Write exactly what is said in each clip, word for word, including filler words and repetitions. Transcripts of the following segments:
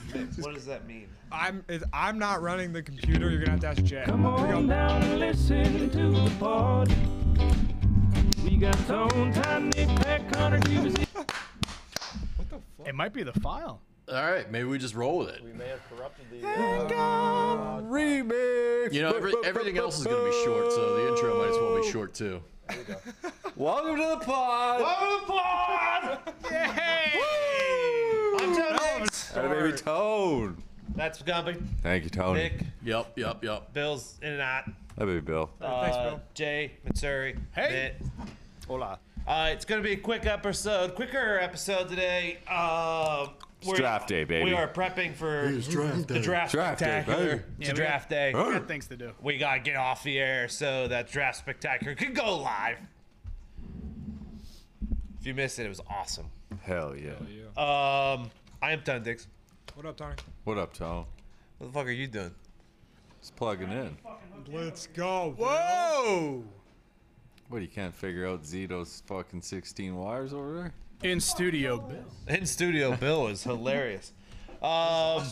What does that mean? I'm it, I'm not running the computer. You're gonna have to ask Jay. Come on down and listen to the pod. We got Tone, Tiny, Peck, Connor, Jubas. What the fuck? It might be the file. All right, maybe we just roll with it. We may have corrupted the. Hang on, remix. You know, every, everything else is gonna be short, so the intro might as well be short too. There we go. Welcome to the pod. Welcome to the pod! Yay! I'm Tone Diggs. Hey, baby Tone. That's Gumpy. Thank you, Tony. Nick. Yep, yep, yep. Bill's in and out. Hey, baby Bill. Uh, Thanks, Bill. Jay, Matsuri. Hey. Mitt. Hola. Uh, it's gonna be a quick episode, quicker episode today. Uh, It's draft day, baby. We are prepping for draft the day. draft, Draft day, spectacular. baby. It's Yeah, a we draft day. We got things to do. We gotta get off the air so that draft spectacular can go live. If you missed it, it was awesome. Hell yeah. Yeah. Um, I am Tone Diggs. What up, Tony? What up, Tone? What the fuck are you doing? Just plugging in. Let's go. Whoa! What, you can't figure out Zito's fucking sixteen wires over there? In studio, Bill. In studio, Bill is hilarious. Um,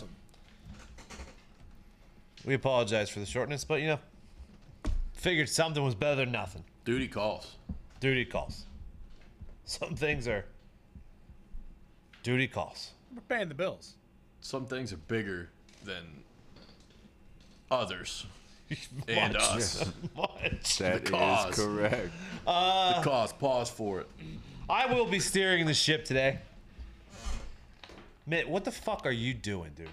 we apologize for the shortness, but you know, figured something was better than nothing. Duty calls. Duty calls. Some things are duty calls. We're paying the bills. Some things are bigger than others. And Much. us. Much. That is cause. correct. The cause. Pause for it. I will be steering the ship today. Mitt, what the fuck are you doing, dude?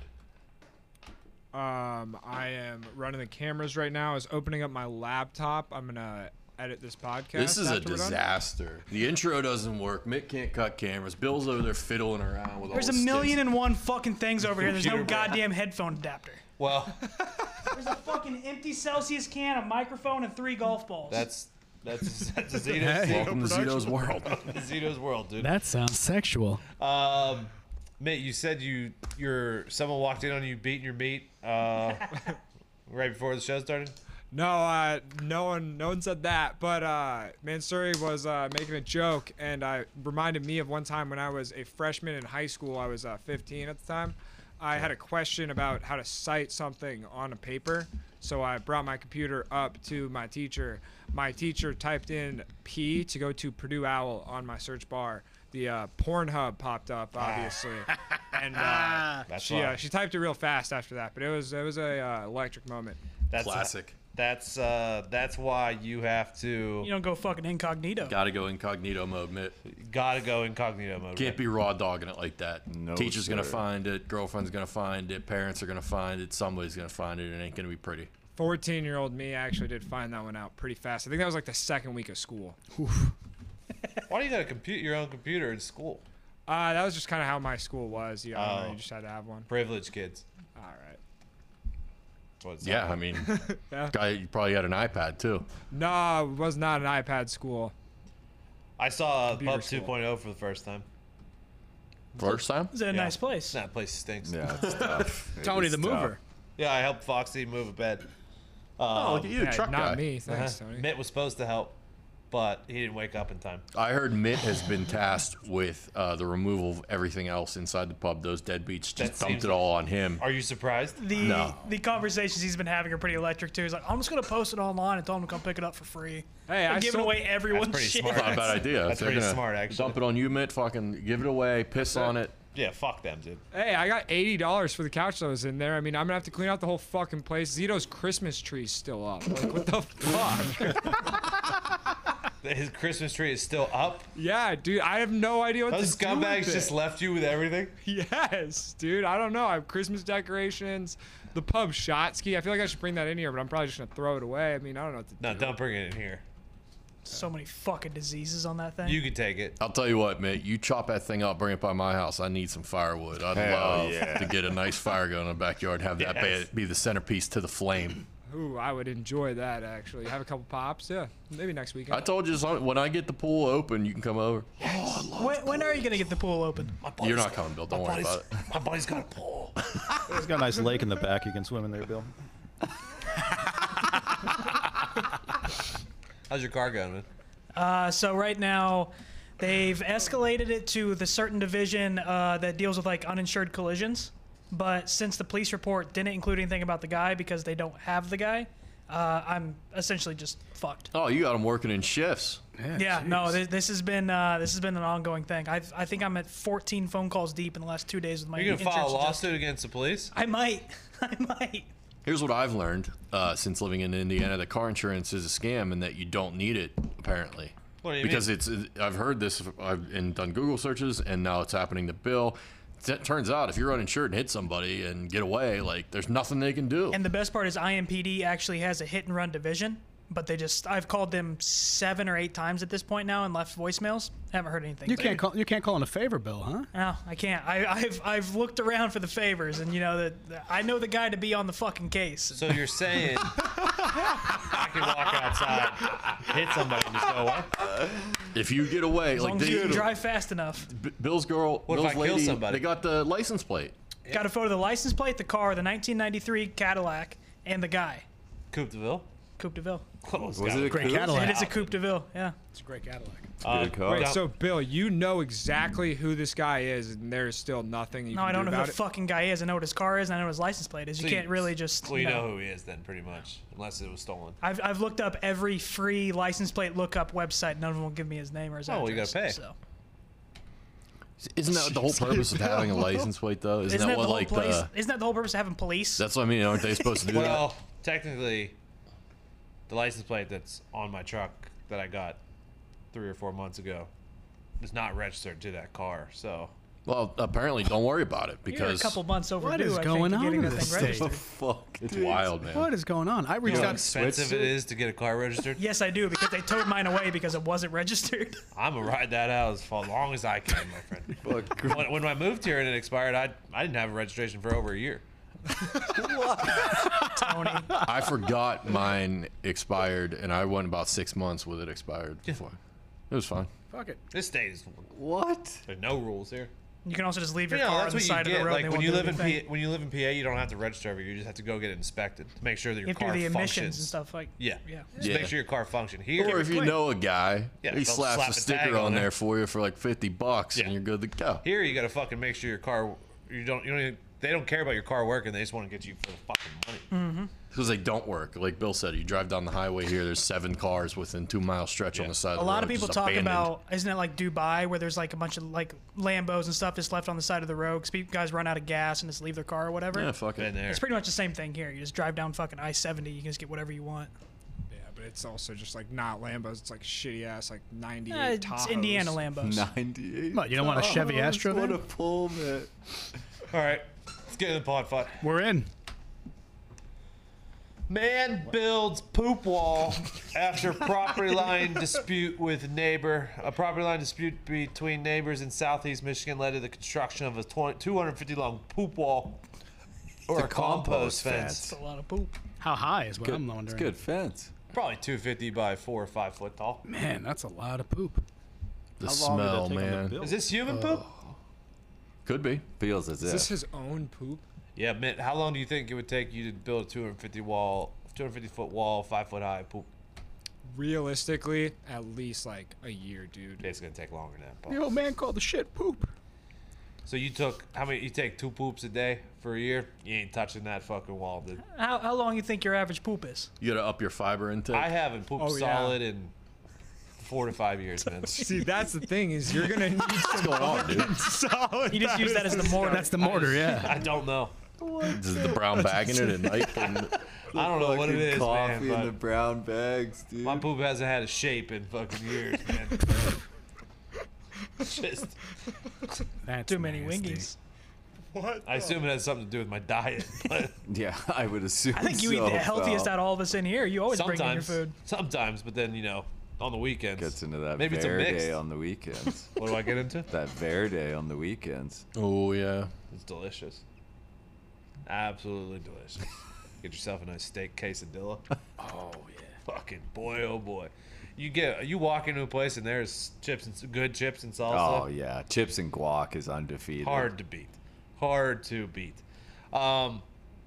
Um, I am running the cameras right now. I was opening up my laptop. I'm gonna edit this podcast. This is a after we're done. disaster. The intro doesn't work. Mick can't cut cameras. Bill's over there fiddling around with There's all a the million sticks. and one fucking things over here. There's no Computer bro. goddamn headphone adapter. Well, There's a fucking empty Celsius can, a microphone, and three golf balls. that's that's that's a Zito's, Welcome to Zito's world. Zito's world, dude. That sounds sexual. Um, Mitt, you said you you're someone walked in on you beating your meat uh, right before the show started. No, uh, no one, no one said that. But uh, Mansuri was uh, making a joke, and uh, reminded me of one time when I was a freshman in high school. I was uh, fifteen at the time. I had a question about how to cite something on a paper, so I brought my computer up to my teacher. My teacher typed in P to go to Purdue Owl on my search bar. The uh, Pornhub popped up, obviously, and uh, That's she why. uh, she typed it real fast after that. But it was it was a uh, electric moment. That's Classic. That's uh, that's why you have to You don't go fucking incognito. Gotta go incognito mode, Mitt. gotta go incognito mode. Can't be raw dogging it like that. No, Teacher's gonna sir. find it. Girlfriend's gonna find it. Parents are gonna find it. Somebody's gonna find it. It ain't gonna be pretty. fourteen-year-old me actually did find that one out pretty fast. I think that was like the second week of school. Why do you gotta compute your own computer in school? Uh, that was just kind of how my school was. You, know, Oh. you just had to have one. Privileged kids. All right. That's what it's Yeah, like. I mean, Yeah. guy, you probably had an iPad too. No, it was not an iPad school. I saw Computer Pub school. 2.0 for the first time. First time? Is it a Yeah. nice place? That place stinks. Yeah, it's tough. It Tony is the tough. mover. Yeah, I helped Foxy move a bed. Oh, Um, look at you, Yeah, truck not guy. me. Thanks, uh-huh. Tony. Mitt was supposed to help, but he didn't wake up in time. I heard Mitt has been tasked with uh, the removal of everything else inside the pub. Those deadbeats just That dumped seems- it all on him. Are you surprised? The No. the conversations he's been having are pretty electric too. He's like, I'm just gonna post it online and tell him to come pick it up for free. Hey, I'm I giving sold- away everyone's pretty shit. smart. Not a bad idea. That's They're pretty gonna smart, actually. Dump it on you, Mitt. Fucking give it away. Piss on it. Yeah, fuck them, dude. Hey, I got eighty dollars for the couch that was in there. I mean, I'm gonna have to clean out the whole fucking place. Zito's Christmas tree's still up. Like, what the fuck? His Christmas tree is still up. Yeah, dude, I have no idea what Those to do scumbags with just it. left you with everything. Yes, dude. I don't know. I have Christmas decorations, the pub shot ski. I feel like I should bring that in here, but I'm probably just gonna throw it away. I mean, I don't know what to No, do. don't bring it in here. So many fucking diseases on that thing. You could take it. I'll tell you what, Mitt. You chop that thing up, bring it by my house. I need some firewood. I'd Hell love yeah. to get a nice fire going in the backyard. Have that Yes. be, be the centerpiece to the flame. Ooh, I would enjoy that actually. Have a couple pops. Yeah, maybe next weekend. I told you so- when I get the pool open, you can come over. when, when are you gonna get the pool open? You're not coming, Bill. Don't worry about it. My buddy's got a pole. It's got a nice lake in the back. You can swim in there, Bill. How's your car going, man? Uh, so right now, they've escalated it to the certain division uh, that deals with like uninsured collisions. But since the police report didn't include anything about the guy because they don't have the guy, uh, I'm essentially just fucked. Oh, you got them working in shifts. Yeah, no, this, this has been uh, this has been an ongoing thing. I I think I'm at fourteen phone calls deep in the last two days with my. You're gonna file a insurance lawsuit adjuster. against the police? I might. I might. Here's what I've learned uh, since living in Indiana: that car insurance is a scam, and that you don't need it apparently. What do you because mean? it's I've heard this, I've and done Google searches, and now it's happening to Bill. It turns out if you're uninsured and hit somebody and get away, like there's nothing they can do. And the best part is I M P D actually has a hit and run division, but they just I've called them seven or eight times at this point now and left voicemails. Haven't heard anything. You can't call. You can't call in a favor bill, huh? No, I can't. I, I've I've looked around for the favors, and you know that I know the guy to be on the fucking case. So you're saying I can walk outside, hit somebody, and just go away? If you get away, As like long as they, you can drive fast enough. B- Bill's girl, What if Bill's I kill lady, somebody? they got the license plate. Got a photo of the license plate, the car, the nineteen ninety-three Cadillac, and the guy. Coupe de Ville? Coupe de Ville. Close. Was it a Great coupe? Cadillac. It is a Coupe de Ville. Yeah. It's a great Cadillac. Uh, Good car. Wait, down- so Bill, you know exactly who this guy is, and there's still nothing you No, can I don't do know who about the it? fucking guy is. I know what his car is. And I know what his license plate is. You So can't really just. Well, you know. know who he is then, pretty much, unless it was stolen. I've, I've looked up every free license plate lookup website. None of them will give me his name or his Oh, well, address. you gotta pay. So. Isn't that the whole purpose of having a license plate, though? Isn't, Isn't that that, what the whole like place? the? Isn't that the whole purpose of having police? That's what I mean. Aren't they supposed to do Well, technically, the license plate that's on my truck that I got three or four months ago is not registered to that car. So that? Well, apparently, don't worry about it You're a because couple months overdue. is I going think, on getting in that this thing state? registered. Fuck, it's dude. wild, man. What is going on? I you reached know how out. expensive switched it it? is to get a car registered? Yes, I do because they towed mine away because it wasn't registered. I'm gonna ride that out as long as I can, my friend. Fuck. when, when I moved here and it expired, I I didn't have a registration for over a year. Tony. I forgot mine expired, and I went about six months with it expired before. It was fine. Fuck it. This state is What? there's no rules here. You can also just leave your You know, car on that's the what you side of get. the road. Like and when they you won't live do in anything. P- when you live in P A, you don't have to register every year. You just have to go get it inspected to make sure that your You have to car do the emissions functions. and stuff like. Yeah. Yeah. Just Yeah. make sure your car function. Here, Or if you know a guy, Yeah, he they'll slaps slap a a tag sticker on on there. there for you for like fifty bucks, Yeah. and you're good to go. here you gotta fucking make sure your car. You don't. You don't. Even, they don't care about your car working. They just want to get you for the fucking money. Because they don't work. Like Bill said, you drive down the highway here, there's seven cars within two mile stretch on Yeah. the side of A the lot road, of people just talk abandoned. about, isn't it like Dubai where there's like a bunch of like Lambos and stuff just left on the side of the road because guys run out of gas and just leave their car or whatever. Yeah, fuck Been it. there. It's pretty much the same thing here. You just drive down fucking I seventy. You can just get whatever you want. Yeah, but it's also just like not Lambos. It's like shitty ass like ninety-eight Eh, it's Tahoes. Indiana Lambos. ninety-eight. What, you don't want a Chevy Tahoes? Astro What then? a Pullman. All right, let's get in the pod fight. We're in. Man builds poop wall after property line dispute with neighbor. A property line dispute between neighbors in southeast Michigan led to the construction of a two hundred fifty long poop wall or It's a a compost, compost fence. It's a lot of poop. How high is what Good, I'm it's wondering. good fence. Probably two fifty by four or five foot tall. Man, that's a lot of poop. The How long did that smell, take 'em to man. build? Is this human poop? Could be. Feels as Is this if. his own poop? Yeah, Mitt, how long do you think it would take you to build a two hundred fifty wall, two hundred fifty foot wall, five foot high poop? Realistically, at least like a year, dude. It's gonna take longer than that. Paul. The old man called the shit poop. So you took how many? You take two poops a day for a year? You ain't touching that fucking wall, dude. How, how long you think your average poop is? You gotta up your fiber intake. I haven't pooped Oh, yeah. solid in four to five years, man. See, that's the thing is you're gonna need some going on, dude? solid. You just use that as the mortar. That's the mortar, yeah. I don't know. Just the brown bag in it at night. And I don't know what it Fucking is, coffee man. in the But brown bags, dude. my poop hasn't had a shape in fucking years, man. Just, That's Too many nasty. wingies. I assume it has something to do with my diet, but Yeah, I would assume. I think you so, eat the healthiest pal. out of all of us in here. You always bring in your sometimes, food. sometimes, but then you know, on the weekends, Gets into that maybe it's a mix. Verde on the weekends. What do I get into? that Verde on the weekends. oh yeah. It's delicious. Absolutely delicious. Get yourself a nice steak quesadilla. Oh, yeah. Fucking boy, oh boy. You get you walk into a place and there's chips and good chips and salsa. Oh yeah, chips and guac is undefeated. Hard to beat. Hard to beat. Um,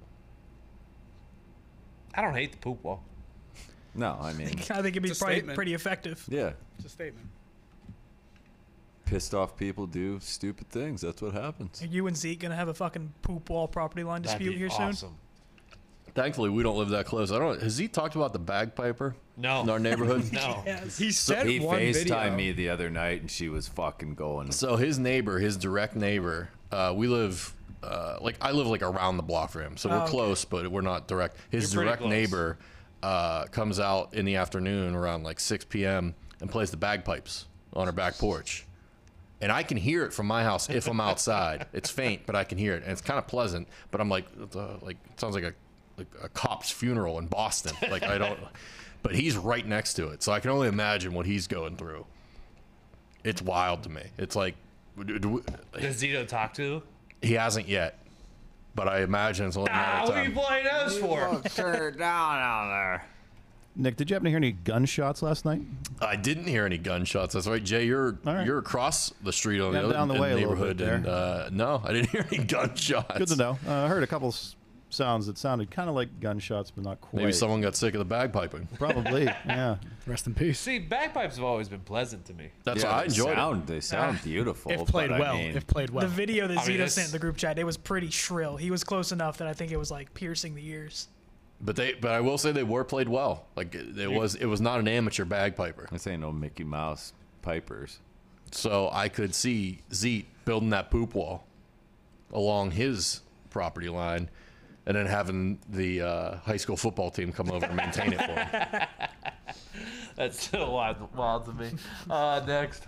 I don't hate the poop wall. No, I mean, I think it'd be It's a probably statement. pretty effective. yeah. It's a statement. pissed off people do stupid things. That's what happens. Are you and Zeke gonna have a fucking poop wall property line That'd dispute be here awesome. soon? Thankfully, we don't live that close. I don't. Has he talked about the bagpiper? No. In our neighborhood. No. Yes. He said He one FaceTimed video. me the other night, and she was fucking going. So his neighbor, his direct neighbor, uh, we live, uh, like I live like around the block from him, so we're Oh, okay. close, but we're not direct. His You're pretty direct close. neighbor uh, comes out in the afternoon around like six p.m. and plays the bagpipes on her back porch, and I can hear it from my house if I'm outside. It's faint, but I can hear it, and it's kind of pleasant. But I'm like, uh, like it sounds like a like a cop's funeral in Boston. Like I don't. But he's right next to it, so I can only imagine what he's going through. It's wild to me. It's like, do- do- Does Zito talk to? he hasn't yet, but I imagine it's only a matter Ah, of what are you time. playing those for? Turn down out there. Nick, did you happen to hear any gunshots last night? I didn't hear any gunshots. That's right, Jay. You're All right. you're across the street on Yeah, the other down the in way a little neighborhood, bit there. and uh, no, I didn't hear any gunshots. Good to know. Uh, I heard a couple s- sounds that sounded kind of like gunshots, but not quite. Maybe someone got sick of the bagpiping. Probably, yeah. Rest in peace. See, bagpipes have always been pleasant to me. That's Yeah, why I they enjoyed sound, They sound Ah. beautiful. If played but I well. mean, If played well. The video that I mean, Zito it's- sent in the group chat, it was pretty shrill. He was close enough that I think it was like piercing the ears. it. But they, but I will say they were played well. Like it, it was, it was not an amateur bagpiper. this ain't no Mickey Mouse pipers. So I could see Zeke building that poop wall along his property line, and then having the uh, high school football team come over and maintain it for him. That's still wild, wild to me. Uh, next.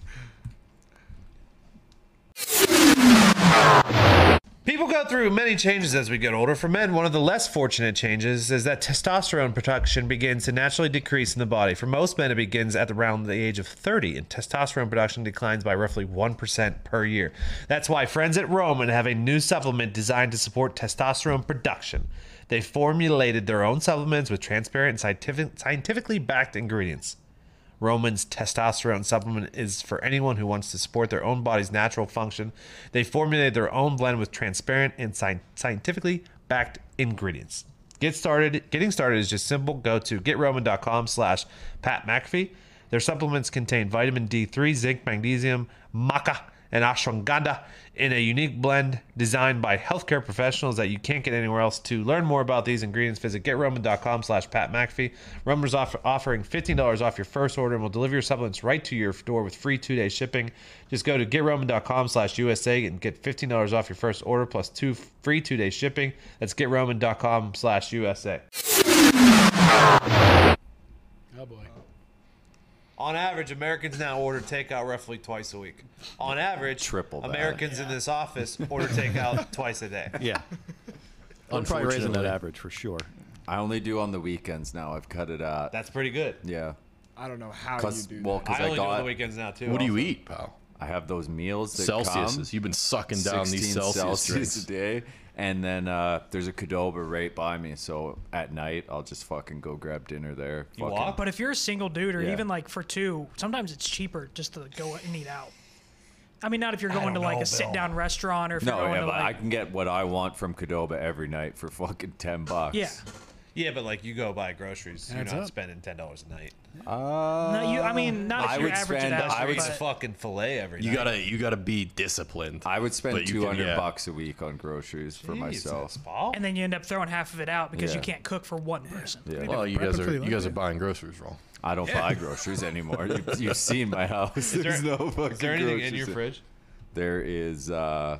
People go through many changes as we get older. For men, one of the less fortunate changes is that testosterone production begins to naturally decrease in the body. For most men, it begins at around the age of thirty, and testosterone production declines by roughly one percent per year. That's why friends at Roman have a new supplement designed to support testosterone production. They formulated their own supplements with transparent and scientific, scientifically backed ingredients. Roman's testosterone supplement is for anyone who wants to support their own body's natural function. They formulated their own blend with transparent and sci- scientifically backed ingredients. Get started. Getting started is just simple. Go to getroman.com slash Pat McAfee. Their supplements contain vitamin D three, zinc, magnesium, maca, and ashwagandha in a unique blend designed by healthcare professionals that you can't get anywhere else. To learn more about these ingredients, visit getroman.com slash Pat McAfee. Roman's offer, offering fifteen dollars off your first order and will deliver your supplements right to your door with free two-day shipping. Just go to getroman.com slash USA and get fifteen dollars off your first order plus two free two-day shipping. That's getroman.com slash USA. Oh boy. On average, Americans now order takeout roughly twice a week. On average, Triple that. Americans in this office order takeout twice a day. Yeah. I'm probably raising that Unfortunately. average for sure. I only do on the weekends now. I've cut it out. That's pretty good. Yeah. I don't know how you Cause, do well, that. because I I, only do it on got the weekends now too. What do you also. eat, pal? I have those meals that Celsius. come You've been sucking down these sixteen Celsius, drinks. a day, and then uh, there's a Qdoba right by me. So at night, I'll just fucking go grab dinner there. You Fucking- walk? But if you're a single dude, or Yeah. even like for two, sometimes it's cheaper just to go and eat out. I mean, not if you're going don't to like know, a sit-down Bill. restaurant, or if No, you're going yeah, to but I like can get what I want from Qdoba every night for fucking ten bucks. yeah. Yeah, but like you go buy groceries, you're Adds not up. spending ten dollars a night. Uh, No, you. I mean, not if I you would average spend- it out. I would Eat a but- fucking fillet every You night. gotta, you gotta be disciplined. I would But spend you two can- hundred yeah. bucks a week on groceries for myself. Jesus, Paul. and then you end up throwing half of it out because you Yeah. can't cook for one person. Yeah. Well, you Prep guys it for are, the you guys are Olympics. buying groceries wrong. I don't buy groceries anymore. You, you've seen my house. there- There's no fucking Is there anything in groceries your fridge? There is uh,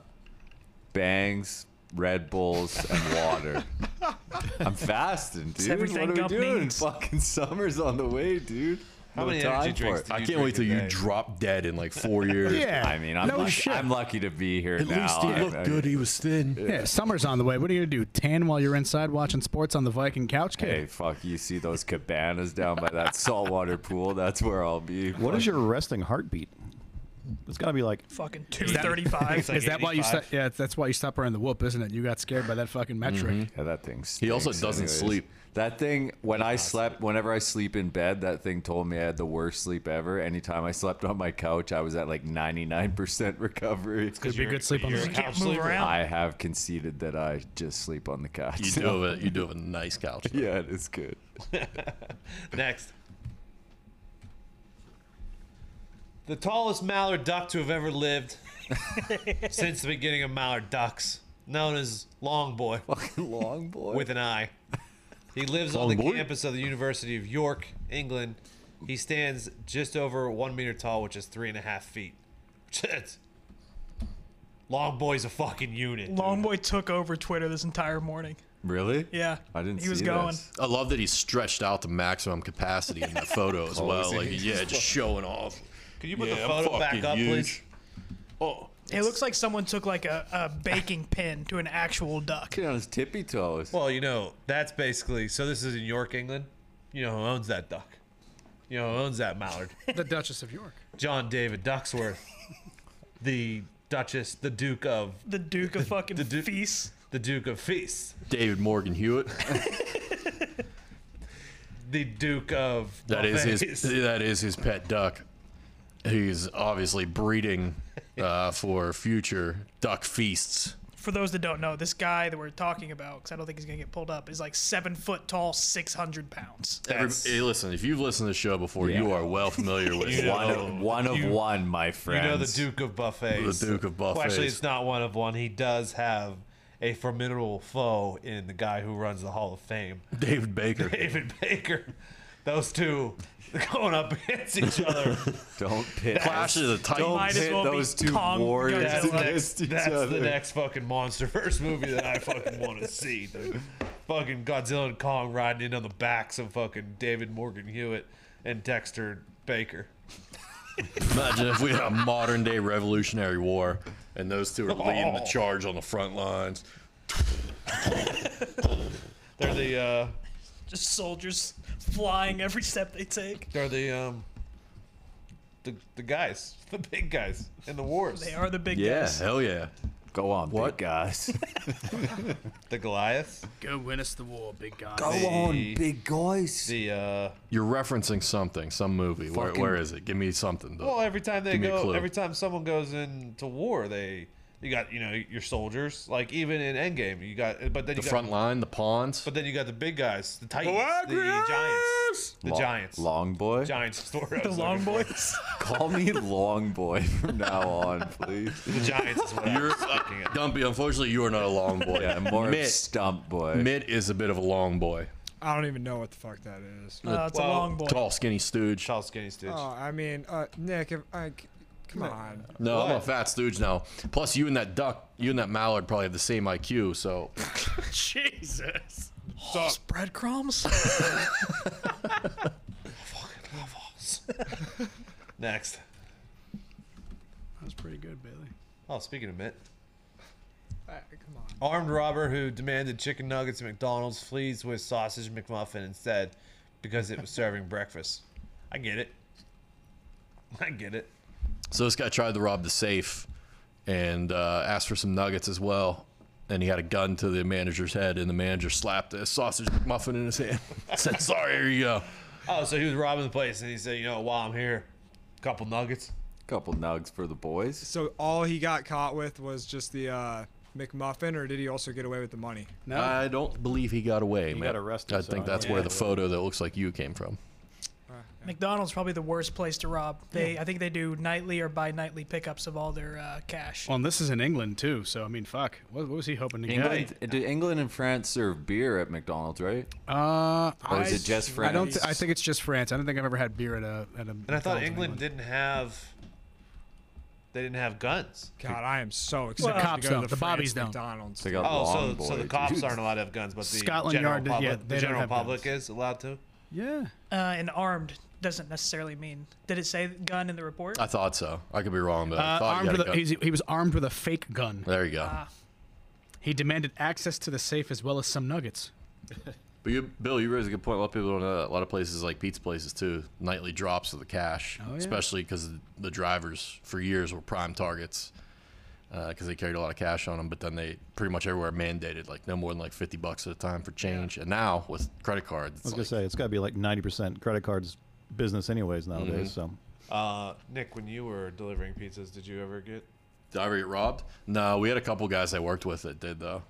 Bangs, Red Bulls, and water. I'm fasting, dude. everything What are we Gump doing? needs. Fucking summer's on the way, dude. How No many time energy for drinks it. do I you can't wait till drink a you day? drop dead in like four years. Yeah. I mean, I'm, No lucky, shit. I'm lucky to be here At now. least he I- looked I- good. He was thin. Yeah, summer's on the way. What are you gonna do? Tan while you're inside watching sports on the Viking couch, kid? Hey, fuck, you see those cabanas down by that saltwater pool? That's where I'll be. What is your resting heartbeat? It's got to be like, Fucking two that- thirty-five. like Is that why you? St- eighty-five. yeah, that's why you stopped wearing the whoop, isn't it? You got scared by that fucking metric. Yeah, that thing stinks He also doesn't anyways. sleep. That thing, when I slept, whenever I sleep in bed, that thing told me I had the worst sleep ever. Anytime I slept on my couch, I was at like ninety-nine percent recovery. Could be a good sleep on You're the a couch. couch Can't move sleeper. around. I have conceded that I just sleep on the couch. You do have a, you do have a nice couch. though. Yeah, it is good. Next. The tallest mallard duck to have ever lived since the beginning of mallard ducks, known as Long Boy. Fucking long boy. With an I. He lives Long on the boy? campus of the University of York, England. He stands just over one meter tall, which is three and a half feet. Shit. Long Boy's a fucking unit. dude. Longboy took over Twitter this entire morning. Really? Yeah. I didn't He was see going. this. I love that he's stretched out to maximum capacity in that photo as Oh, well. is he? Like, yeah, just showing off. Can you put Yeah, the I'm photo back fucking up, huge. please? Oh, It looks like someone took like a, a baking pin to an actual duck. Get on his tippy toes. Well, you know, that's basically. So this is in York, England. You know who owns that duck? You know who owns that mallard? The Duchess of York. John David Ducksworth, the Duchess, the Duke of, The Duke of fucking the Duke- Feast. the Duke of Feast, David Morgan Hewitt. the Duke of. That is his. Buffets. That is his pet duck. He's obviously breeding uh, for future duck feasts. For those that don't know, this guy that we're talking about, because I don't think he's gonna get pulled up, is like seven foot tall, six hundred pounds. Every, That's- hey, listen, if you've listened to the show before, you Yeah. are well familiar with You know- One of one of You- one, my You friends. know the Duke of Buffets. The Duke of Well, actually, Buffets. it's not one of one. He does have a formidable foe in the guy who runs the Hall of Fame, David Baker. David Baker. Those two going up against each other. Don't pit. Clash of the Don't Titans. Might as pit well be those two Kong warriors That's, Godzilla. next, against each that's other. the next fucking MonsterVerse movie that I fucking want to see, dude. Fucking Godzilla and Kong riding in on the backs of fucking David Morgan Hewitt and Dexter Baker. Imagine if we had a modern day Revolutionary War and those two are leading the Oh. charge on the front lines. They're the uh, Just soldiers flying every step they take. they're the um, the the guys, the big guys in the wars. They are the big Yeah. guys. Hell yeah. Go on, What? big guys. The Goliath. Go win us the war, big guy. Go The- on, big guys. The uh, You're referencing something, some movie. Where, Fucking- where is it? Give me something. though. well, every time they Give me a go, clue. every time someone goes into war, they you got you know your soldiers. Like even in Endgame, you got but then the you got front line, the pawns. but then you got the big guys, the Titans, the Giants, the Lo- Giants, Long boy. Giants. is the word I The was long looking for. boys. Call me long boy from now on, please. The Giants is what I You're was thinking of. Dumpy. Unfortunately, you are not a long boy. Yeah, more of Mitt, stump boy. Mitt is a bit of a long boy. I don't even know what the fuck that is. Uh, it's Well, a long boy. Tall, skinny stooge. Tall, skinny Stooge. Oh, I mean, uh, Nick, if I, c- come on. No, I'm a What? fat stooge now. Plus, you and that duck, you and that mallard probably have the same I Q. So Jesus. Just breadcrumbs. Next. That was pretty good, Bailey. Oh, speaking of Mitt. Uh, come on. Armed robber who demanded chicken nuggets at McDonald's flees with sausage McMuffin instead because it was serving breakfast. I get it. I get it. So this guy tried to rob the safe and uh, asked for some nuggets as well. And he had a gun to the manager's head, and the manager slapped a sausage muffin in his hand. Said, "Sorry, here you go." Oh, so he was robbing the place and he said, you know, while I'm here, a couple nuggets. Couple nugs for the boys. So all he got caught with was just the uh, McMuffin, or did he also get away with the money? No. I don't believe he got away. He man. got arrested, I so think I that's don't where know. the photo that looks like you came from. McDonald's probably the worst place to rob. They, I think they do nightly or bi-nightly pickups of all their uh, cash. Well, and this is in England too, so I mean, fuck. What, what was he hoping to get? England, do England and France serve beer at McDonald's, right? Uh, Or is I- it just I France? don't. Th- I think it's just France. I don't think I've ever had beer at a at a. And I thought England didn't have. They didn't have guns. God, I am so excited cops to go don't. to the, The bobbies France don't. McDonald's. They got Oh, long so so the boy, cops dude. aren't allowed to have guns, but the Scotland general Yard did- public, yeah, the they don't general have public guns. is allowed to. Yeah. Uh, and armed doesn't necessarily mean. Did it say gun in the report? I thought so. I could be wrong, but I Uh, thought you armed had with a a, gun. he's, he was armed with a fake gun. There you go. Ah. He demanded access to the safe as well as some nuggets. But you, Bill, you raise a good point. A lot of people don't know that. A lot of places, like pizza places too, nightly drops of the cash, Oh, yeah. especially because the drivers for years were prime targets because they carried a lot of cash on them. But then they pretty much everywhere mandated like no more than like fifty bucks at a time for change. And now with credit cards, I it's was like, gonna say it's got to be like ninety percent credit cards business anyways nowadays. So Uh, Nick, when you were delivering pizzas, did you ever get? did I ever get robbed? No, we had a couple guys I worked with that did though.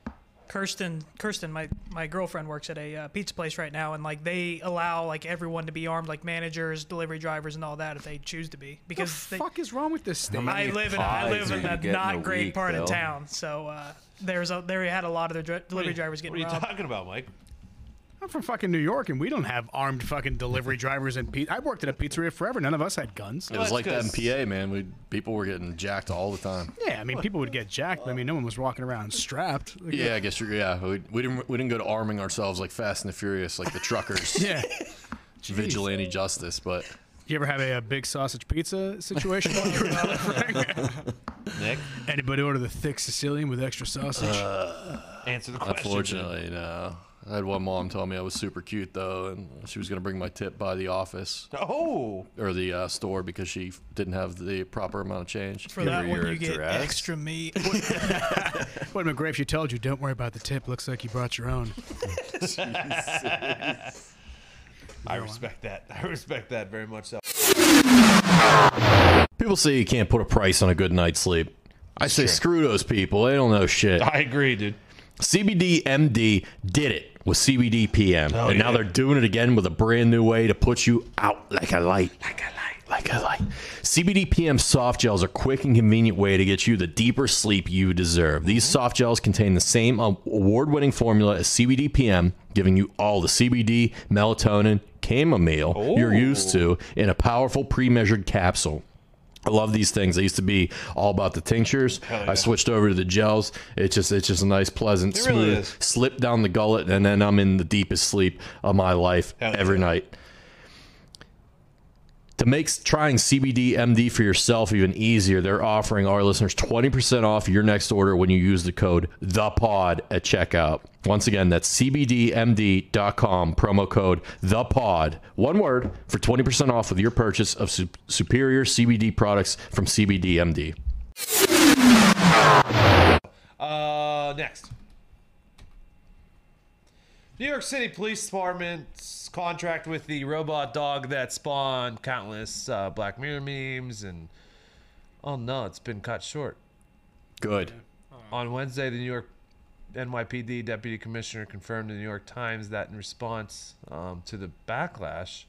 Kirsten, Kirsten, my my girlfriend works at a uh, pizza place right now, and like they allow like everyone to be armed, like managers, delivery drivers, and all that if they choose to be. Because What the they, fuck is wrong with this state? I live in a, I pies live are in you a getting not a great week, part of Bill? town, so uh, there's a there had a lot of their dri- delivery drivers What getting are you robbed. talking about, Mike? I'm from fucking New York, and we don't have armed fucking delivery drivers and pizza. I worked at a pizzeria forever. None of us had guns. It was like the that's M P A, man. We people were getting jacked all the time. Yeah, I mean, people would get jacked. But, I mean, no one was walking around strapped. Like, Yeah, I guess you're. Yeah, we, we didn't. We didn't go to arming ourselves like Fast and the Furious, like the truckers. Yeah. Vigilante justice, but You ever have a, a big sausage pizza situation while you were delivering? Nick, Anybody order the thick Sicilian with extra sausage? answer the question. unfortunately, no. I had one mom tell me I was super cute though, and she was gonna bring my tip by the office Oh, or the uh, store because she f- didn't have the proper amount of change. For that one, your you get address? extra meat. Would have been great if she told you, don't worry about the tip. Looks like you brought your own. I respect that. I respect that very much. So. People say you can't put a price on a good night's sleep. I say screw those people. They don't know shit. I agree, dude. C B D M D did it with C B D P M, Oh, and now yeah. they're doing it again with a brand new way to put you out like a light. Like a light. Like a light. C B D P M soft gels are a quick and convenient way to get you the deeper sleep you deserve. These soft gels contain the same award-winning formula as C B D P M, giving you all the C B D, melatonin, chamomile you're used to in a powerful pre-measured capsule. I love these things. I used to be all about the tinctures. yeah. I switched over to the gels. It's just it's just a nice, pleasant, It smooth really is. slip down the gullet, and then I'm in the deepest sleep of my life Hell every yeah. night. To make s- trying C B D M D for yourself even easier, they're offering our listeners twenty percent off your next order when you use the code THEPOD at checkout. Once again, that's C B D M D dot com, promo code THEPOD. One word for twenty percent off with your purchase of su- superior C B D products from C B D M D. Uh, next. New York City Police Department's contract with the robot dog that spawned countless uh, Black Mirror memes and oh no, it's been cut short. Good. On Wednesday, the New York N Y P D Deputy Commissioner confirmed to the New York Times that in response um, to the backlash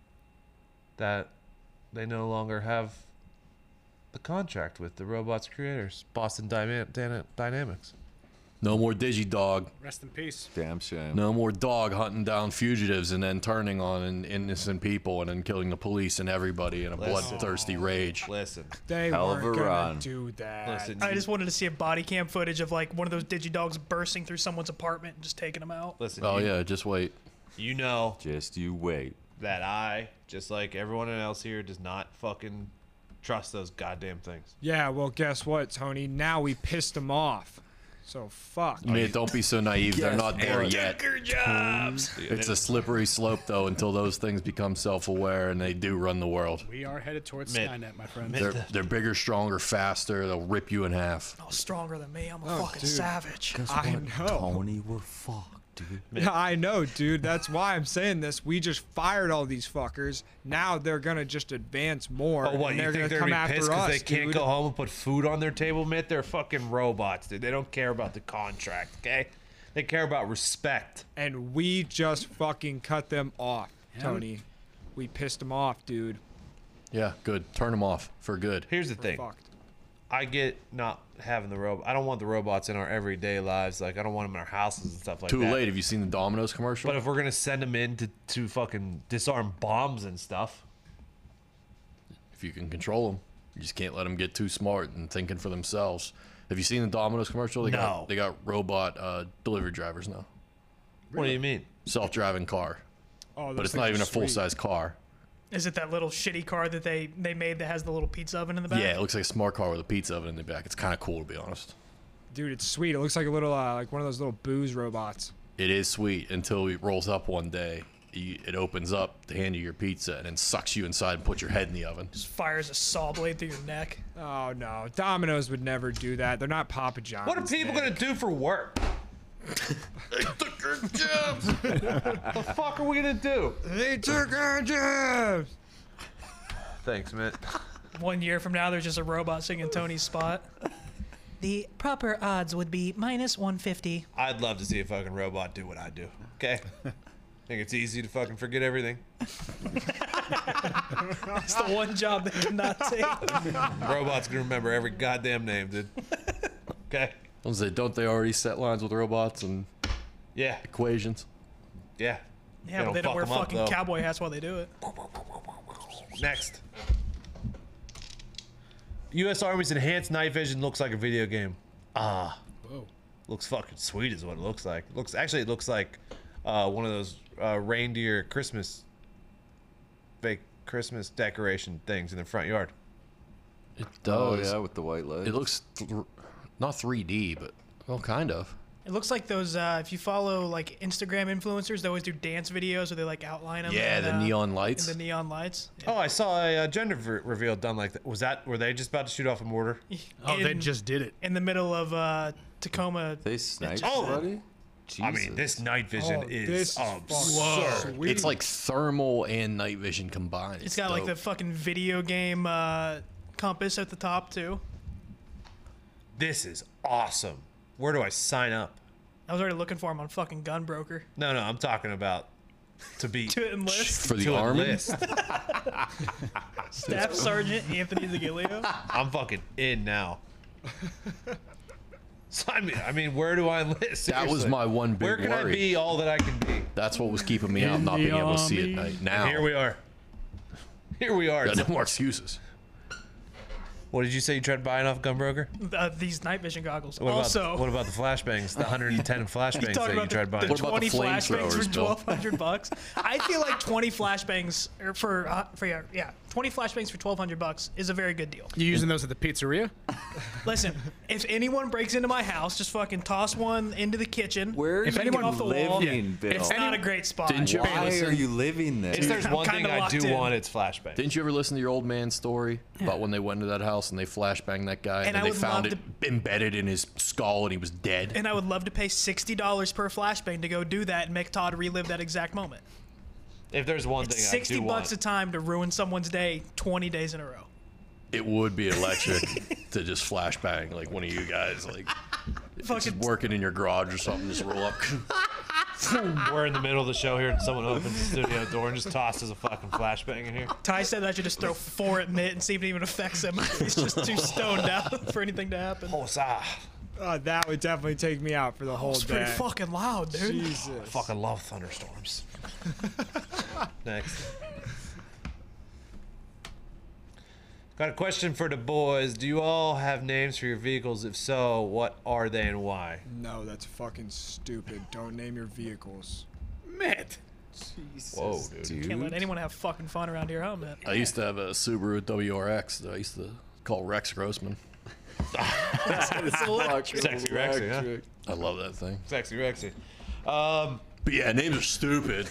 that they no longer have the contract with the robot's creators, Boston Dyna- Dyna- Dynamics. No more Digidog. Rest in peace. Damn shame. No more dog hunting down fugitives and then turning on in- innocent people and then killing the police and everybody in a Listen. bloodthirsty rage. Listen, They Hell of weren't a gonna run. do that. listen. I you- just wanted to see a body cam footage of like one of those digidogs bursting through someone's apartment and just taking them out. Listen. Oh you, yeah, just wait. You know Just you wait. that I, just like everyone else here, does not fucking trust those goddamn things. Yeah, well, guess what, Tony? Now we pissed them off. So fuck. I mean, don't be so naive. They're not there yet. jobs. It's a slippery slope though until those things become self-aware and they do run the world. We are headed towards Mid- Skynet, my friend. They're they're bigger, stronger, faster. They'll rip you in half. Oh, stronger than me. I'm a Oh, fucking dude. savage. I know. Tony, we're fucked, dude. Yeah, I know, dude. That's why I'm saying this. We just fired all these fuckers. Now they're gonna just advance more. Oh, what? and You they're think gonna they're come gonna be after pissed because us, they can't dude. go home and put food on their table, Mitt? They're fucking robots, dude. They don't care about the contract, okay? They care about respect. And we just fucking cut them off, Tony. We pissed them off, dude. Yeah, good. Turn them off for good. Here's the We're thing. fucked. I get not having the robot. I don't want the robots in our everyday lives. Like, I don't want them in our houses and stuff like Too that. late. Have you seen the Domino's commercial? But if we're gonna send them in to, to fucking disarm bombs and stuff, If you can control them, you just can't let them get too smart and thinking for themselves. Have you seen the Domino's commercial? They No. got they got robot uh, delivery drivers now. what do you mean? Self-driving car, Oh, but those it's not things even are a sweet. full-size car. Is it that little shitty car that they they made that has the little pizza oven in the back? Yeah, it looks like a smart car with a pizza oven in the back. It's kind of cool to be honest. Dude, it's sweet. It looks like a little, uh, like one of those little booze robots. It is sweet until it rolls up one day. You, it opens up to hand you your pizza and then sucks you inside and puts your head in the oven. Just fires a saw blade through your neck. Oh no, Domino's would never do that. They're not Papa John's. What are people Nick. gonna do for work? They took our jobs. The fuck are we gonna do? They took our jobs. Thanks, Mitt. One year from now, there's just a robot singing Tony's spot. The proper odds would be minus one fifty. I'd love to see a fucking robot do what I do. Okay. Think it's easy to fucking forget everything. It's the one job they cannot take. Robots can remember every goddamn name, dude. Okay. I was say, don't they already set lines with robots and Yeah. equations? Yeah. Yeah, but they don't fuck wear 'em up, fucking though. cowboy hats while they do it. Next. U S Army's enhanced night vision looks like a video game. Ah. Whoa. Looks fucking sweet is what it looks like. Looks actually it looks like uh, one of those uh, reindeer Christmas fake Christmas decoration things in the front yard. It Oh does. yeah, with the white lights. It looks th- not three D, but well, kind of. It looks like those, uh, if you follow like Instagram influencers, they always do dance videos where they like outline them. Yeah, and, the uh, neon lights. And the neon lights. Yeah. Oh, I saw a, uh gender re- reveal done like that. Was that were they just about to shoot off a mortar? Oh, they In- just did it. In the middle of uh, Tacoma. They sniped Oh! somebody? I mean, this night vision Oh, is this is absurd. fucking sweet. It's like thermal and night vision combined. It's got like the dope. fucking video game uh, compass at the top too. This is awesome. Where do I sign up? I was already looking for him on fucking Gunbroker. No, no, I'm talking about to be To enlist for the to army. enlist. Staff Sergeant Anthony Zagilio. I'm fucking in now. So, I mean, I mean, where do I enlist? That was Seriously. my one big Where can worry. I be all that I can be? That's what was keeping me out, In not the being able to see army. at night. And Now, here we are. Here we are. got no more excuses. What did you say you tried buying off Gunbroker? Uh, these night vision goggles. What also, about what about the flashbangs? The one hundred ten you flashbangs talk that you about tried the, buying? the What about twenty the flashbangs for flamethrowers, Bill? twelve hundred bucks. I feel like twenty flashbangs or for uh, for yeah, yeah, twenty flashbangs for twelve hundred bucks is a very good deal. You using those at the pizzeria? Listen, if anyone breaks into my house, just fucking toss one into the kitchen. Where are If you anyone off the wall, living, Bill? It's not a great spot. Didn't you- Why listen. are you living there? If there's I'm one thing kinda I do locked in. want, it's flashbangs. Didn't you ever listen to your old man's story about when they went into that house and they flashbanged that guy and, And then I they would found love it embedded in his skull and he was dead? And I would love to pay sixty dollars per flashbang to go do that and make Todd relive that exact moment. If there's one It's thing I sixty do bucks want, a time to ruin someone's day twenty days in a row. It would be electric to just flashbang like one of you guys, like it's just Fucking- working in your garage or something, just roll up. we're in the middle of the show here and someone opens the studio door and just tosses a fucking flashbang in here. Ty said I should just throw four at Mitt and see if it even affects him. He's just too stoned out for anything to happen. Oh, ah, Uh, that would definitely take me out for the whole It's day. pretty fucking loud, dude. Jesus. I fucking love thunderstorms. Next. Got a question for the boys. Do you all have names for your vehicles? If so, what are they and why? No, that's fucking stupid. Don't name your vehicles. Mitt. Whoa, dude. Can't let anyone have fucking fun around here, huh, Mitt? I used to have a Subaru W R X that I used to call Rex Grossman. It's electric. Sexy Rexy, huh? I love that thing. Sexy Rexy. Um, But yeah, names are stupid.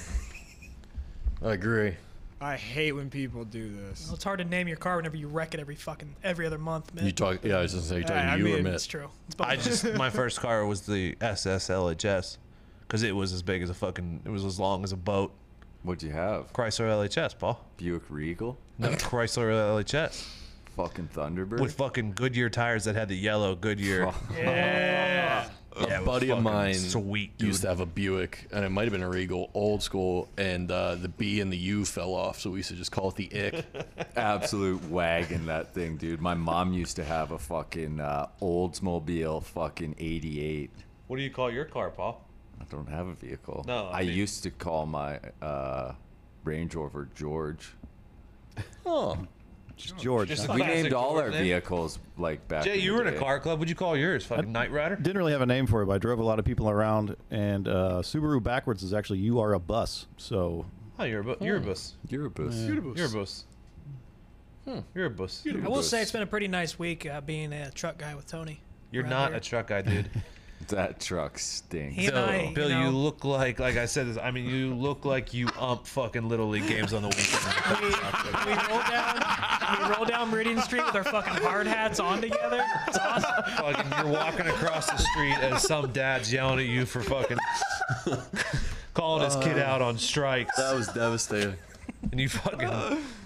I agree. I hate when people do this. Well, it's hard to name your car whenever you wreck it every fucking every other month, Mitt. You talk? Yeah, I was just saying, you talking Yeah, I to you or mean, Mitt? It's true. It's both I of us. just my first car was the S S L H S because it was as big as a fucking. It was as long as a boat. What'd you have? Chrysler L H S, Paul. Buick Regal? No, Chrysler L H S Fucking Thunderbird? with fucking Goodyear tires that had the yellow Goodyear. yeah. A buddy of fucking mine sweet, dude. used to have a Buick, and it might have been a Regal, old school, and uh, the B and the U fell off, so we used to just call it the Ick. Absolute wagon, that thing, dude. My mom used to have a fucking uh, Oldsmobile fucking eighty-eight. What do you call your car, Paul? I don't have a vehicle. No, I I, mean- used to call my uh, Range Rover George. Oh, George. Just huh? We Classic named all George our name. vehicles like back. Jay, in you the were in a day. car club. What'd you call yours? Fucking Knight Rider? Didn't really have a name for it, but I drove a lot of people around, and uh, Subaru backwards is actually you are a bus. So Oh, you're a, bu- you're a bus. You're a bus. You're a bus. Hmm. You're a bus. I will say it's been a pretty nice week uh, being a truck guy with Tony. You're around not here. a truck guy, dude. That truck stinks. He and Bill, I, Bill, you you, know- look like, like I said this. I mean, you look like you ump fucking little league games on the weekend. we, we roll down we roll down Meridian Street with our fucking hard hats on together. It's awesome. Fucking, you're walking across the street as some dad's yelling at you for fucking calling his kid out on strikes, that was devastating. and you fucking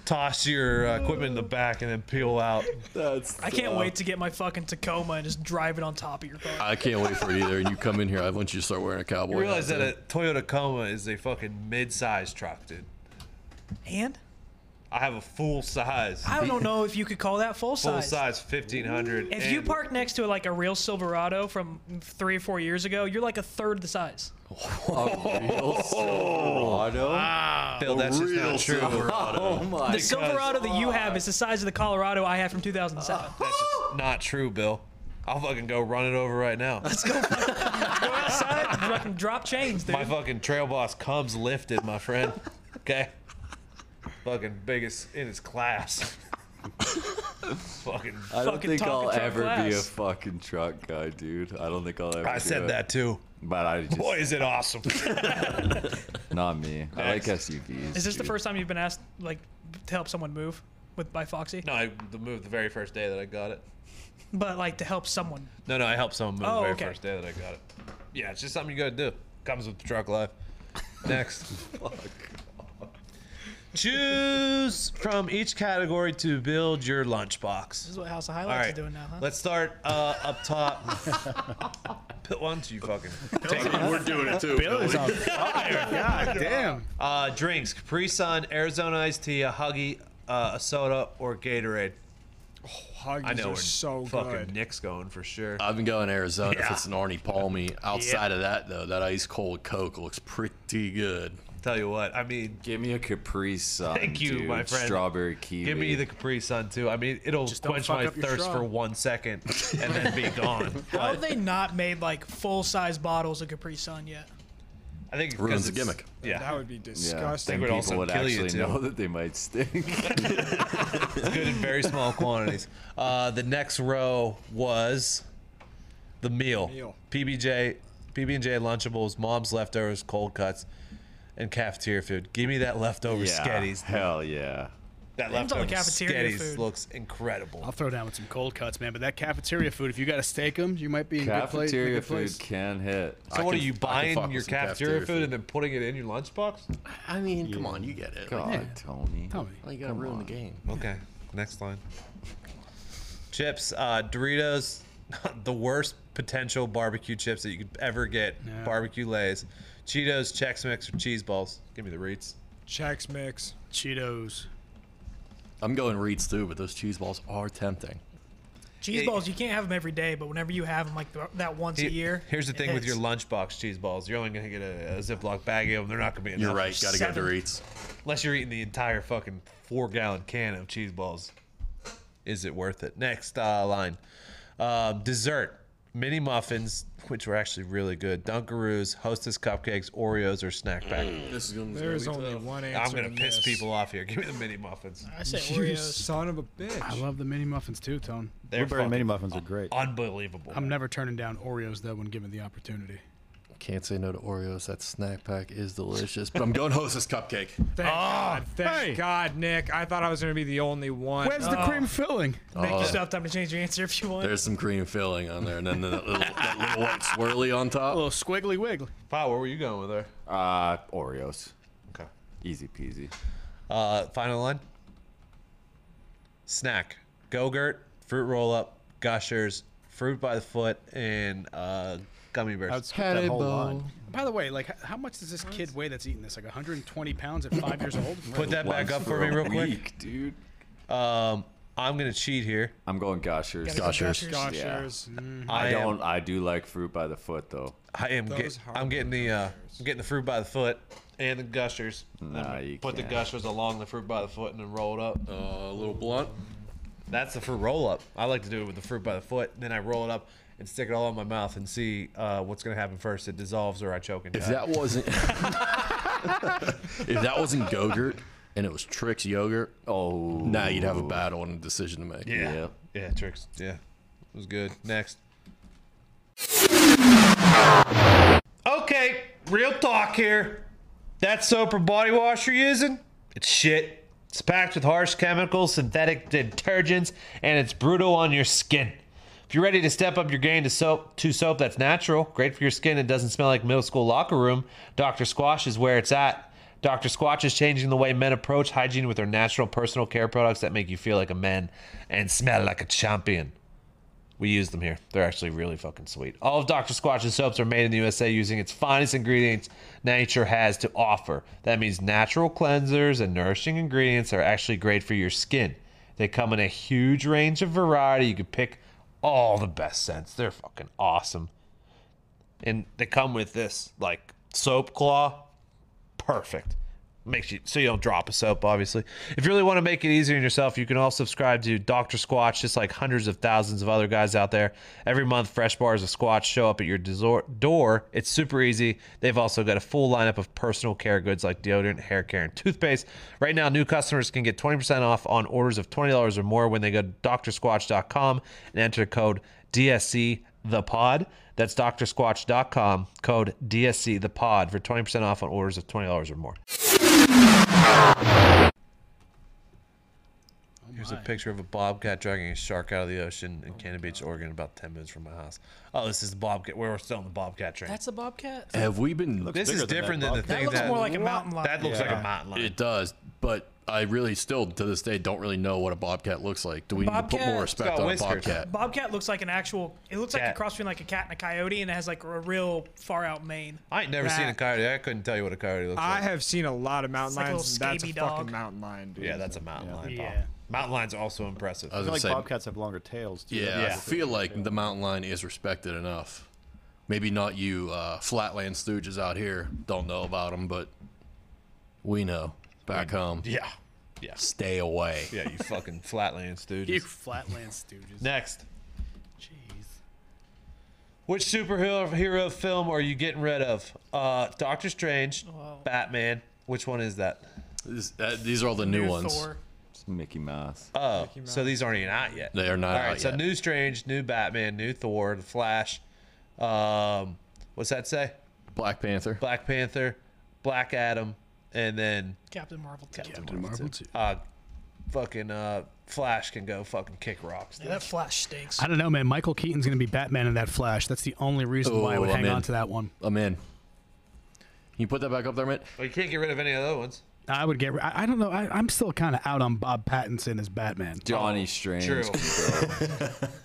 toss your uh, equipment in the back and then peel out. That's. I can't wait to get my fucking Tacoma and just drive it on top of your car. I can't wait for it either. And you come in here, I want you to start wearing a cowboy. You realize hat, that too. a Toyota Tacoma is a fucking mid-size truck, dude. And I have a full size. I don't know if you could call that full Full size. size fifteen hundred. If you park next to like a real Silverado from three or four years ago, you're like a third the size. Real Silverado. Phil, that's just not true. Oh my. The Silverado that you have is the size of the Colorado I had from two thousand seven. That's just not true, Bill. I'll fucking go run it over right now. Let's go. Go outside and fucking drop chains, dude. My fucking trail boss comes lifted, my friend. Okay? Fucking biggest in his class. fucking. I don't fucking think I'll talking truck ever be a class. fucking truck guy, dude. I don't think I'll ever. I do said it. that too. But I just. Boy, is it awesome. Not me. I like Next. S U Vs. Is this the dude. first time you've been asked like to help someone move with by Foxy? No, I moved the very first day that I got it. But like to help someone. No, no, I helped someone move Oh, the very okay. first day that I got it. Yeah, it's just something you gotta do. Comes with the truck life. Next. Choose from each category to build your lunchbox. This is what House of All Highlights right, is doing now, huh? let's start uh, up top. Put one to you fucking. Take it. We're doing it too. Bill is on fire. God damn. Uh, drinks: Capri Sun, Arizona iced tea, a Huggy, uh, a soda, or Gatorade. Huggies I know are where so fucking good. Nick's going for sure. I've been going Arizona if Yeah. it's an Arnie Palmy. Outside of that, though, that ice cold Coke looks pretty good. Tell you what, I mean, Give me a Capri Sun. Thank you, dude. my friend. Strawberry kiwi. give me the Capri Sun too. I mean, it'll Just don't quench fuck my up your thirst straw. for one second and then be gone. How have But they not made like full size bottles of Capri Sun yet? I think it's Ruins 'cause the it's- gimmick. Yeah, That would be Yeah, disgusting. then would people also would kill you, actually too. know that they might stink. it's good in very small quantities. Uh, the next row was the meal. Meal. P B J, P B and J Lunchables, Mom's leftovers, cold cuts, and cafeteria food. Give me that leftover yeah, sketties. hell yeah. That Depends on the leftover cafeteria sketties food. looks incredible. I'll throw down with some cold cuts, man. But that cafeteria food, if you got to steak them, you might be in good place. in a Cafeteria good food place. can hit. So I what can- are you I can buying fuck with your some cafeteria, cafeteria food, food. and then putting it in your lunchbox? I mean, come on, you get it. God, Yeah. Tony. Tell me. Why you gotta ruin the game? Okay, next line. Chips, uh, Doritos, the worst potential barbecue chips that you could ever get. Yeah. Barbecue Lays, Cheetos, Chex Mix, or cheese balls. Give me the Reeds. Chex Mix. Cheetos. I'm going Reeds too, but those cheese balls are tempting. Cheese Yeah. balls, you can't have them every day, but whenever you have them like th- that once a Here- year. Here's the it thing with your hits. lunchbox cheese balls. You're only gonna get a, a Ziploc baggie of them. They're not gonna be enough. You're right. Gotta go Seven. to Reeds. Unless you're eating the entire fucking four gallon can of cheese balls. Is it worth it? Next uh, line. Um, dessert. Mini muffins, which were actually really good. Dunkaroos, Hostess cupcakes, Oreos, or snack pack. This is gonna There's only one answer. I'm gonna in piss this. people off here. Give me the mini muffins. I say You Oreos. son of a bitch. I love the mini muffins too, Tone. They're Blueberry fucking mini muffins are great. unbelievable. I'm never turning down Oreos though when given the opportunity. Can't say no to Oreos. That snack pack is delicious. But I'm going Hostess cupcake. Thank God. Thank hey. God, Nick. I thought I was going to be the only one. Where's the cream filling? Make Oh. yourself time to change your answer if you want. There's some cream filling on there, and then that little, that little white swirly on A top. little squiggly wiggly. Wow, where were you going with there? Uh, Oreos. Okay. Easy peasy. Uh, final line. Snack. Go-Gurt, fruit roll-up, Gushers, fruit by the foot, and uh, gummy bears. I would skip that whole line. By the way, like, h- how much does this kid weigh that's eating this? Like one hundred twenty pounds at five years old? Put that back up for me real quick. Week, dude. Um, I'm gonna cheat here. I'm going Gushers. Gotta go Gushers. Gushers. Gushers. I, I don't. Am, I do like fruit by the foot though. I am. Those Get, hard I'm getting the. Uh, Gushers. I'm getting the fruit by the foot and the Gushers. Nah, And you put can't. the Gushers along the fruit by the foot and then roll it up. Uh, a little blunt. That's the fruit roll-up. I like to do it with the fruit by the foot. Then I roll it up and stick it all in my mouth and see uh, what's gonna happen first. It dissolves or I choke and If die. that wasn't, if that wasn't Go-Gurt and it was Trix yogurt, Oh. now you'd have a battle and a decision to make. Yeah. Yeah. Yeah, tricks. Yeah. It was good. Next. Okay, real talk here. That soap or body wash you're using, it's shit. It's packed with harsh chemicals, synthetic detergents, and it's brutal on your skin. If you're ready to step up your game to soap, to soap that's natural, great for your skin, and doesn't smell like middle school locker room, Doctor Squash is where it's at. Doctor Squatch is changing the way men approach hygiene with their natural personal care products that make you feel like a man and smell like a champion. We use them here. They're actually really fucking sweet. All of Doctor Squatch's soaps are made in the U S A using its finest ingredients nature has to offer. That means natural cleansers and nourishing ingredients are actually great for your skin. They come in a huge range of variety. You can pick all the best scents. They're fucking awesome. And they come with this, like, soap claw. Perfect. Makes you so you don't drop a soap, obviously. If you really want to make it easier on yourself, you can also subscribe to Doctor Squatch, just like hundreds of thousands of other guys out there. Every month, fresh bars of Squatch show up at your door. It's super easy. They've also got a full lineup of personal care goods like deodorant, hair care, and toothpaste. Right now, new customers can get twenty percent off on orders of twenty dollars or more when they go to doctor squatch dot com and enter code D S C the pod. That's doctor squatch dot com, code D S C the pod for twenty percent off on orders of twenty dollars or more. Here's a picture of a bobcat dragging a shark out of the ocean in Cannon Beach, Oregon, about ten minutes from my house. Oh, this is the bobcat. We're still on the bobcat train. That's a bobcat. Have we been? This is different than the That thing looks that more like a mountain lion. that looks like a mountain lion. It does, but I really still to this day don't really know what a bobcat looks like. Do we need to put Bobcat- more It's respect got on a whiskers. bobcat? Bobcat looks like an actual. It looks like Cat. a cross between like a cat and a coyote, and it has like a real far out mane. I ain't never seen a That- coyote. I couldn't tell you what a coyote looks I like. have seen a lot of mountain It's like a lions. little and that's a scaby fucking dog. mountain lion, dude. Yeah, that's a mountain lion. Yeah. Pop. Mountain lions also impressive. I I was feel gonna like say, bobcats have longer tails too. yeah, I Yeah. feel like the mountain lion is respected enough. Maybe not you uh, flatland stooges out here don't know about them, but we know back home. Yeah. Yeah. Stay away. Yeah, you fucking flatlands, dude. You flatland stooges. Next. Jeez. Which superhero hero film are you getting rid of? Uh, Doctor Strange, Batman. Which one is that? This, uh, these are all the new, ones. Thor. It's Mickey Mouse. Oh, so these aren't even out yet. They are not All right, out so yet. new Strange, new Batman, new Thor, the Flash. Um, what's that say? Black Panther. Black Panther, Black Adam, and then Captain Marvel. Too. Captain Marvel too. uh, fucking uh, Flash can go fucking kick rocks. Yeah, that Flash stinks. I don't know, man. Michael Keaton's going to be Batman in that Flash. That's the only reason why I Ooh, would I'm hang in. on to that one. I'm in. Can you put that back up there, Mitt? Well, you can't get rid of any of the other ones. I would get. I, I don't know. I, I'm still kind of out on Bob Pattinson as Batman. Johnny Strange. True. can go.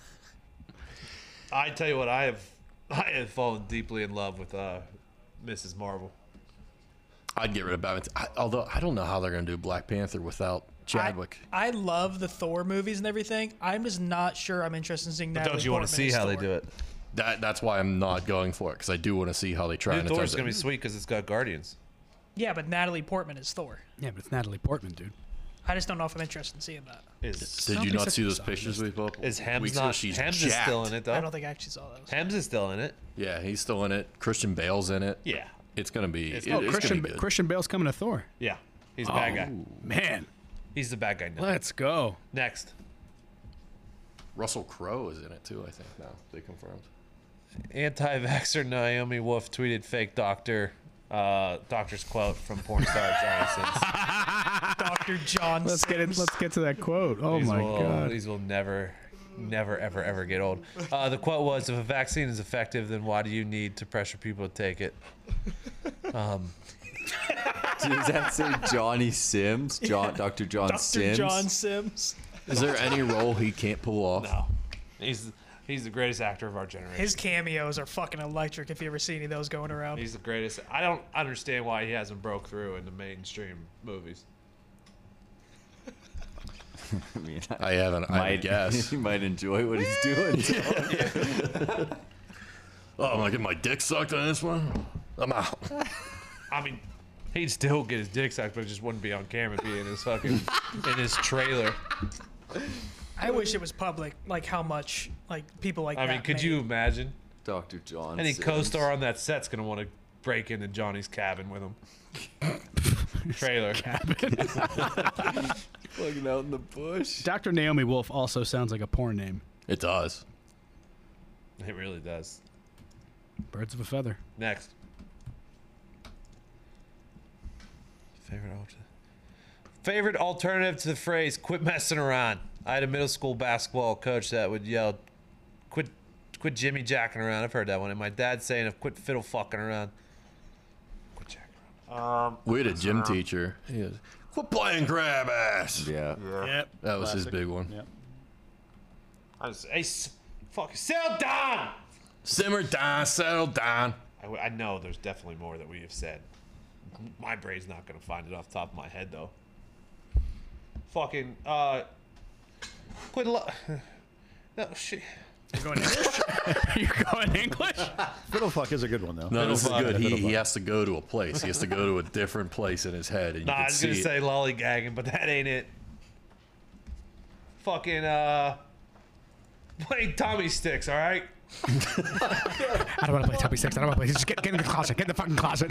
I tell you what, I have I have fallen deeply in love with uh, Missus Marvel. I'd get rid of Batman. I, although I don't know how they're going to do Black Panther without Chadwick. I, I love the Thor movies and everything. I'm just not sure I'm interested in seeing Natalie Don't you want to Portman see as how they Thor. do it? that that's why I'm not going for it because I do want to see how they try New and Thor's attempt gonna be it. sweet because it's got Guardians. Yeah, but Natalie Portman is Thor. Yeah, but it's Natalie Portman, dude. I just don't know if I'm interested in seeing that. Is Did don't you think not so. see those pictures we put? up is Hems weeks ago? not? She's Hems is still jacked. in it though. I don't think I actually saw those. Hems is still in it. Yeah, he's still in it. Christian Bale's in it. Yeah, It's gonna be. It's- it- oh, it's Christian gonna be good. Christian Bale's coming to Thor. yeah. He's a bad guy. Man, He's the bad guy now. let's go. Next, Russell Crowe is in it too. I think now they confirmed. anti-vaxxer Naomi Wolf tweeted fake doctor. Uh, doctor's quote from porn star Johnny Sins. Doctor John. Let's get it. Sims. Let's get to that quote. Oh These my will, god. These will never, never, ever, ever get old. Uh, the quote was, "If a vaccine is effective, then why do you need to pressure people to take it?" Um, Does that say Johnny Sims? John, Doctor John Doctor Sims? John Sims. Is there any role he can't pull off? no, he's he's the greatest actor of our generation. His cameos are fucking electric. If you ever see any of those going around. He's the greatest. I don't understand why he hasn't broke through in the mainstream movies. I mean, I haven't. I might, guess. he might enjoy what he's doing. Oh, I'm gonna get my dick sucked on this one. I'm out. I mean, he'd still get his dick sucked, but it just wouldn't be on camera. It'd be in his fucking in his trailer. I wish it was public, like how much like people like. I that mean, could made. you imagine? Doctor John Any Sims. co-star on that set's gonna want to break into Johnny's cabin with him. Trailer. Fucking out in the bush. Doctor Naomi Wolf also sounds like a porn name. It does. It really does. Birds of a feather. Next. Favorite alternative. Favorite alternative to the phrase "quit messing around." I had a middle school basketball coach that would yell, "Quit, quit Jimmy jacking around." I've heard that one. And my dad saying, "Quit fiddle fucking around." Quit jacking around. Um, We had a gym teacher. He was, quit playing grab ass. Yeah. Yep. That was his Classic. big one. Yep. I just, hey, s- fucking settle down. Simmer down, settle down. I, I know there's definitely more that we have said. My brain's not gonna find it off the top of my head though. Fucking uh, quit. Lo- no shit. You're going English? You're going English? Fiddlefuck is a good one though. No, this is Fiddlefuck. good. He, he Fiddlefuck. has to go to a place. He has to go to a different place in his head. And you Nah, I can was see gonna it. say lollygagging, but that ain't it. Fucking uh, playing Tommy sticks. All right. I don't want to play Tubby Six. I don't want to play. Just get, get in the closet. Get in the fucking closet.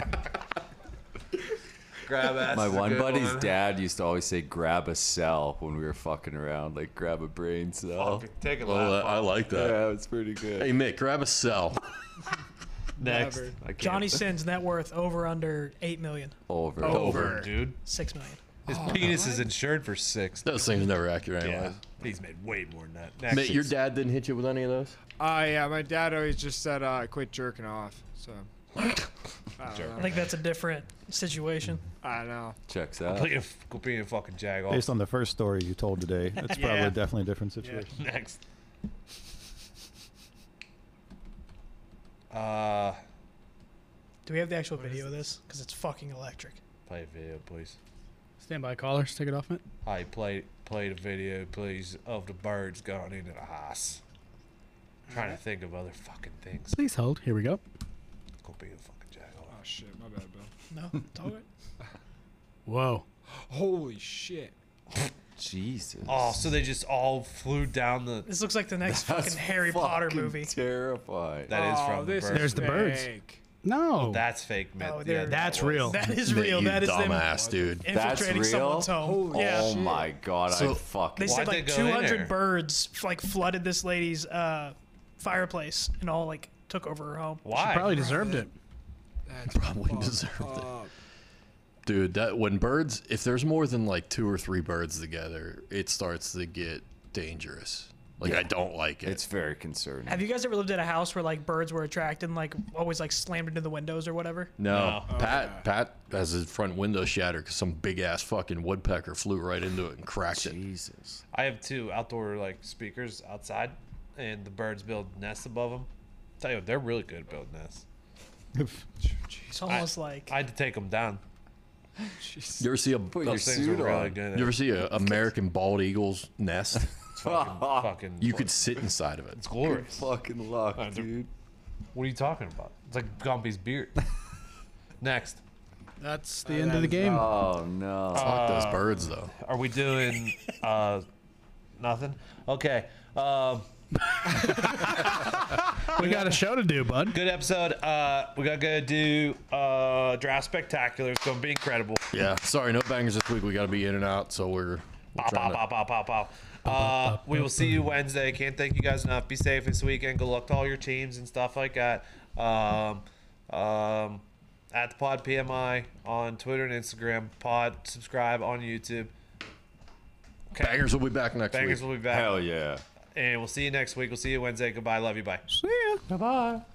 Grab ass. My is a one good buddy's one. dad used to always say, "Grab a cell" when we were fucking around, like grab a brain cell. Fucking take a Oh, laugh. I like that. Yeah, it's pretty good. Hey, Mick, grab a cell. Next. Never. I can't- Johnny Sins net worth over under eight million, Over. Over. dude. six million. His penis is insured for six. Those things never accurate Yeah, anyways. he's made way more than that. Next. Mick, your dad didn't hit you with any of those? Uh, yeah, my dad always just said, uh, quit jerking off. So, I don't I know. think that's a different situation. I don't know. Checks out. Being a, being a fucking jag off. Based on the first story you told today, it's Yeah. probably definitely a different situation. Next. Uh, Do we have the actual video of this? Because it's fucking electric. play a video, please. Stand by, callers. Take it off, man. Hi, play play the video, please, of the birds going into the house. Trying to think of other fucking things. Please hold. Here we go. Go be a fucking jag off. Oh, shit. My bad, Bill. No, talk it. Whoa. Holy shit. Jesus. Oh, so they just all flew down the. This looks like the next That's fucking Harry Potter fucking movie. Terrifying. That is oh, from the this birds. is There's the birds. fake. No. That's fake, man. Oh, yeah, there- That's was. real. That is Mick, real. you That is them dumbass, dude. That's infiltrating real? someone's home. Holy yeah. Oh shit. my god, So- I fucking. They said Why'd they like go two in hundred there? birds like flooded this lady's uh, fireplace and all like took over her home. Why? Probably deserved it. That's Probably fucked deserved it. up. Dude, that when birds, if there's more than like two or three birds together, it starts to get dangerous. Like I don't like it. It's very concerning. Have you guys ever lived in a house where like birds were attracted and like always like slammed into the windows or whatever? no, No. Pat. Okay. Pat has his front window shattered because some big ass fucking woodpecker flew right into it and cracked it. Jesus. I have two outdoor like speakers outside, and the birds build nests above them. Tell you what, they're really good at building nests. It's almost like I had to take them down. You ever see a Put your Those things are suit really on. good. You ever see a American bald eagle's nest? fucking, fucking You could sit inside of it. It's glorious. Fucking luck, Uh, they're- dude. What are you talking about? It's like Gumpy's beard. Next, That's the end of the game. Oh no. Fuck those birds though. are we doing uh, nothing? Okay. Um, We got a show to do, bud. good episode. Uh, we got to go do uh, Draft Spectacular. It's going to be incredible. Yeah. Sorry, no bangers this week. We got to be in and out, so we're, we're Pow, trying pow, to. pow, pow, pow, pow. Uh, we will see you Wednesday. Can't thank you guys enough. Be safe this weekend. Good luck to all your teams and stuff like that. Um, um, at the Pod P M I on Twitter and Instagram. Pod subscribe on YouTube. Okay. Bangers will be back next Bangers week. will be back. Hell yeah. And we'll see you next week. We'll see you Wednesday. Goodbye. Love you. Bye. See ya. Bye bye.